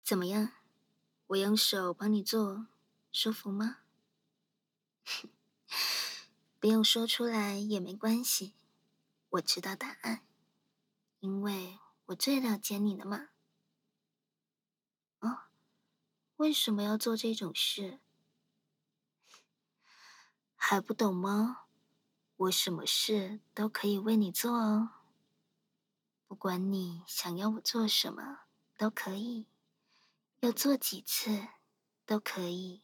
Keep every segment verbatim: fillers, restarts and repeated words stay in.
怎么样？我用手帮你做，舒服吗？不用说出来也没关系，我知道答案，因为我最了解你了嘛。哦，为什么要做这种事？还不懂吗？我什么事都可以为你做哦，不管你想要我做什么都可以，要做几次都可以，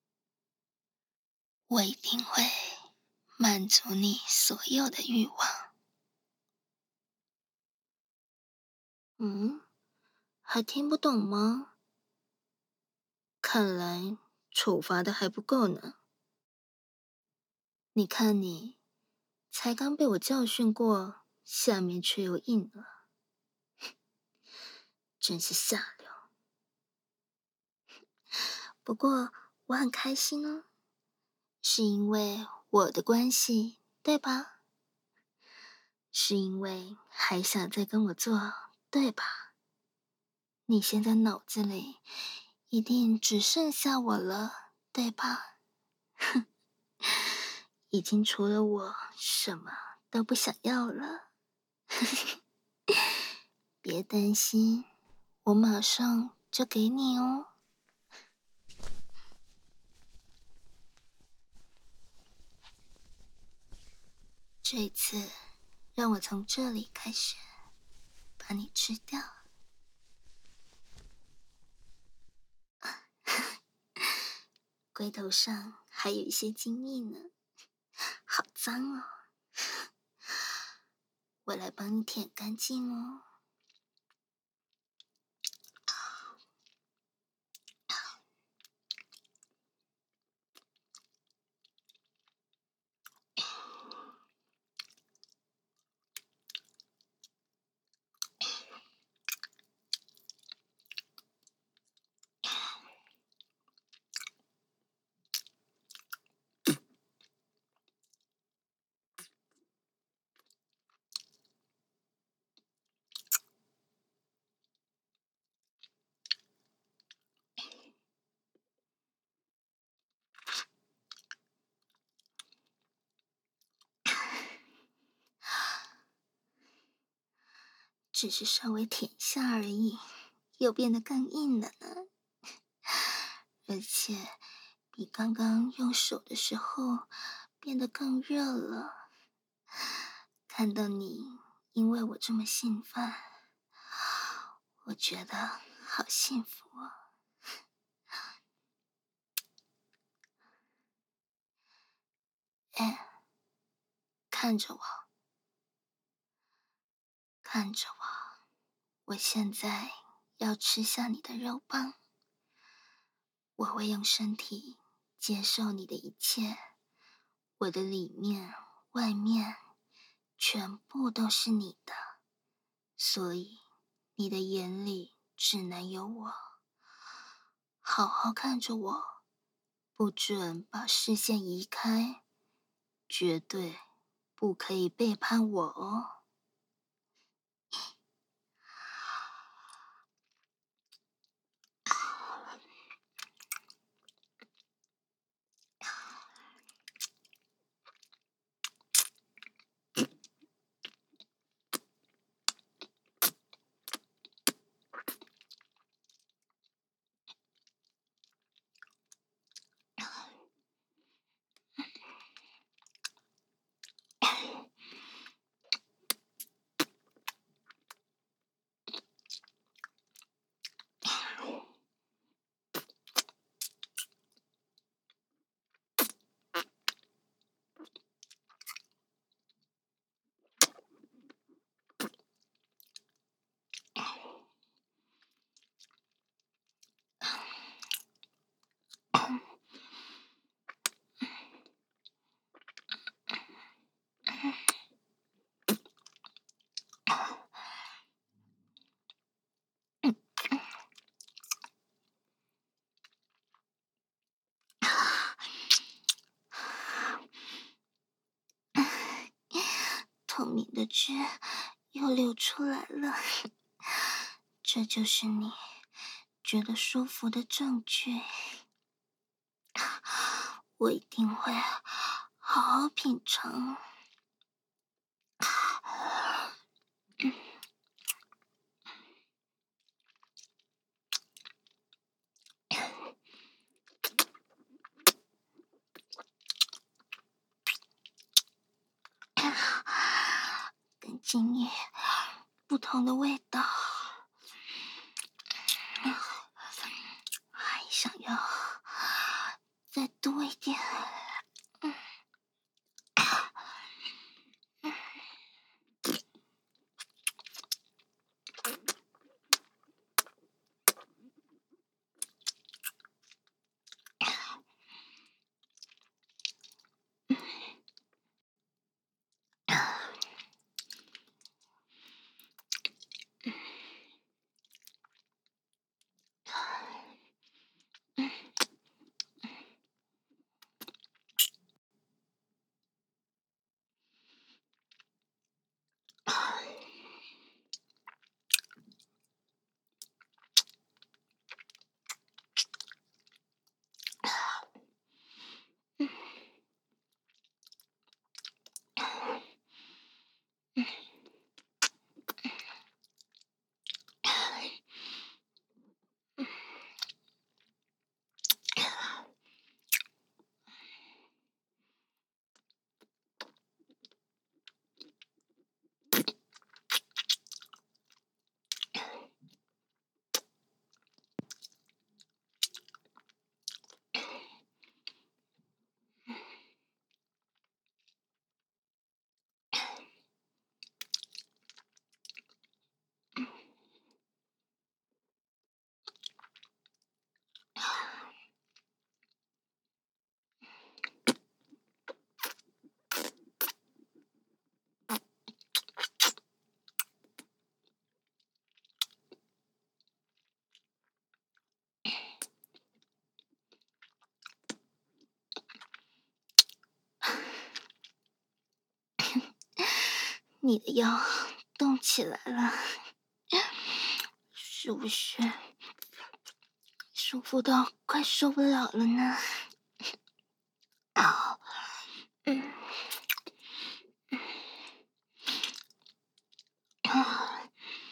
我一定会满足你所有的欲望。嗯，还听不懂吗？看来处罚的还不够呢。你看你，才刚被我教训过，下面却又硬了，真是下流。不过我很开心哦，是因为我的关系，对吧？是因为还想再跟我做，对吧？你现在脑子里一定只剩下我了，对吧？哼，已经除了我什么都不想要了。别担心，我马上就给你哦。这次让我从这里开始把你吃掉。龟头上还有一些精液呢，好脏哦。我来帮你舔干净哦。只是稍微舔一下而已，又变得更硬了呢。而且比刚刚用手的时候变得更热了。看到你因为我这么兴奋，我觉得好幸福哦。哎，看着我，看着我，我现在要吃下你的肉棒。我会用身体接受你的一切，我的里面、外面，全部都是你的，所以你的眼里只能有我。好好看着我，不准把视线移开，绝对不可以背叛我哦。透明的汁又流出来了，这就是你觉得舒服的证据。我一定会好好品尝。跟今夜不同的味道，还想要再多一点。你的腰动起来了，是不是舒服到快受不了了呢？啊，嗯，啊，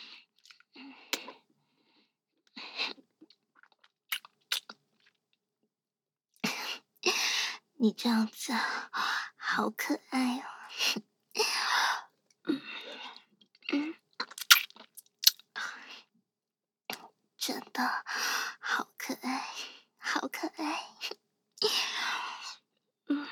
你这样子好可爱哦。嗯嗯，真的好可爱，好可爱。嗯，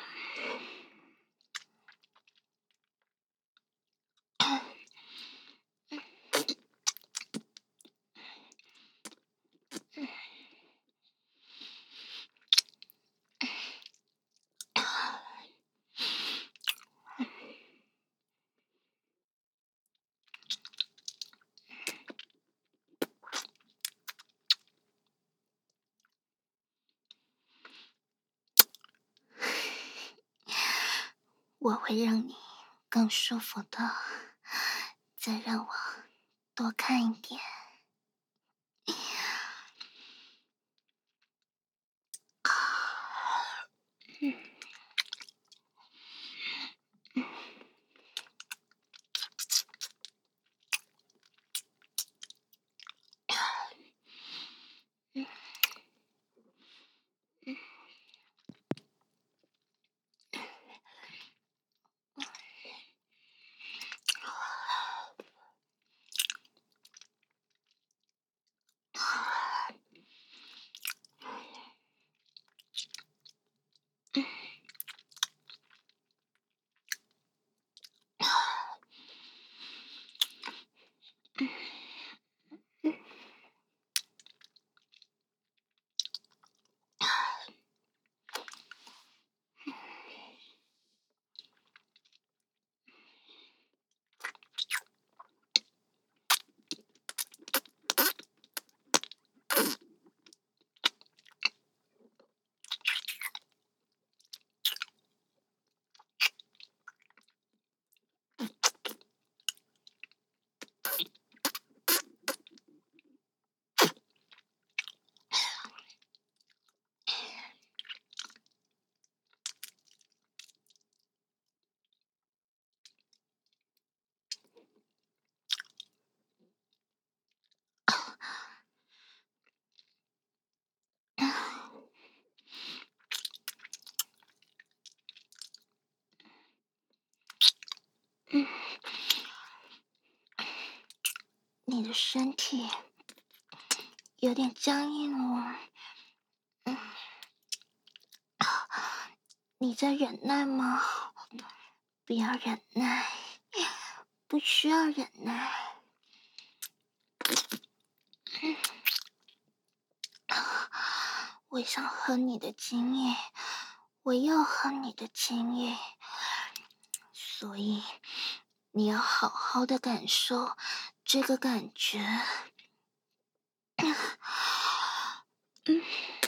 我会让你更舒服的，再让我多看一点。 的身体有点僵硬哦。嗯，你在忍耐吗？不要忍耐，不需要忍耐。嗯，我想喝你的精液，我要喝你的精液，所以你要好好的感受这个感觉。嗯嗯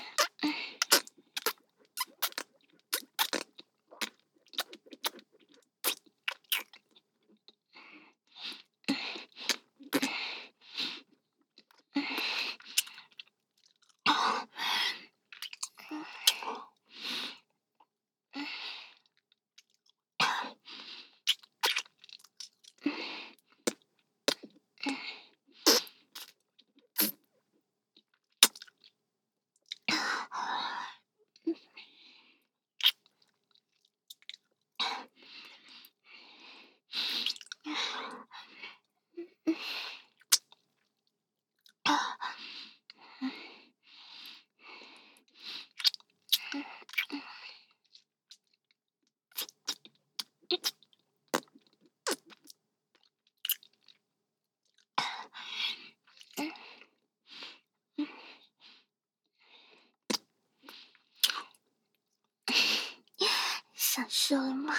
享受了吗？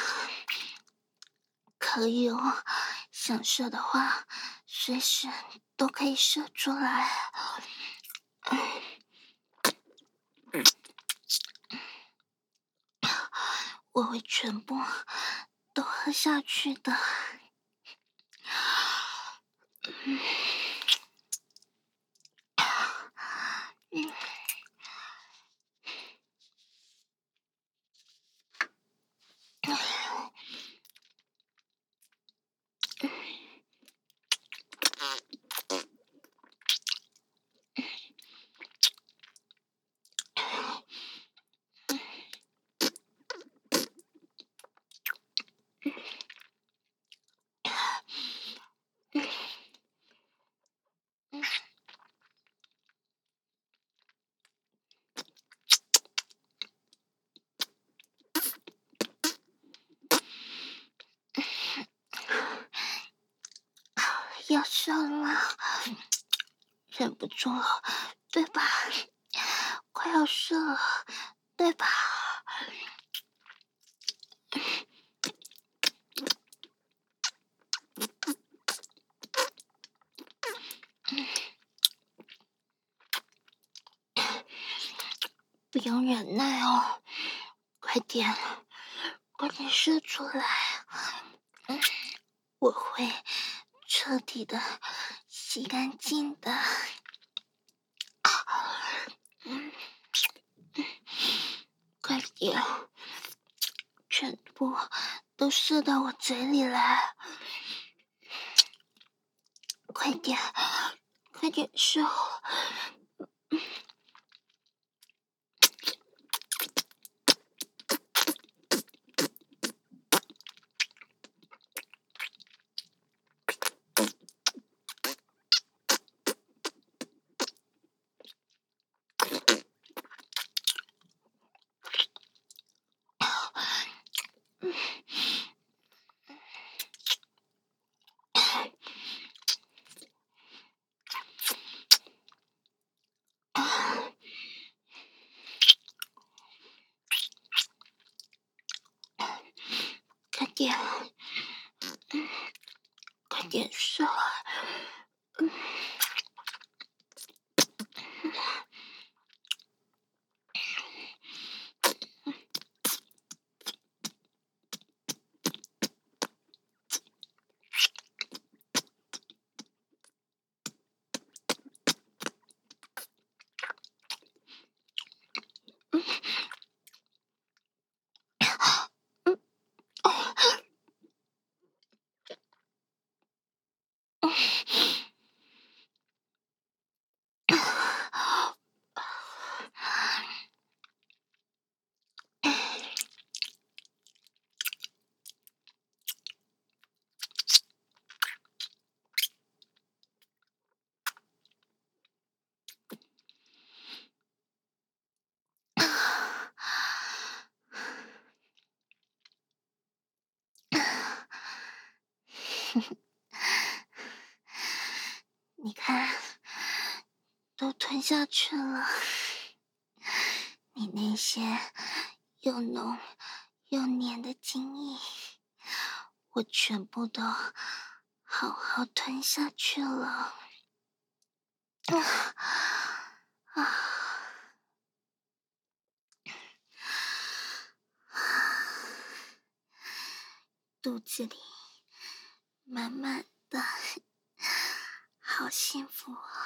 可以哦，想射的话，随时都可以射出来。我会全部都喝下去的。嗯嗯要射了吗？忍不住了，对吧？快要射了，对吧？不用忍耐哦，快点，快点射出来。嗯，我会彻底的洗干净的。嗯，快点，全部都射到我嘴里来。快点，快点射。快点，嗯，快点射。嗯。 你看，都吞下去了。你那些又浓又黏的精液，我全部都好好吞下去了。啊啊！肚子里满满的，好幸福哦。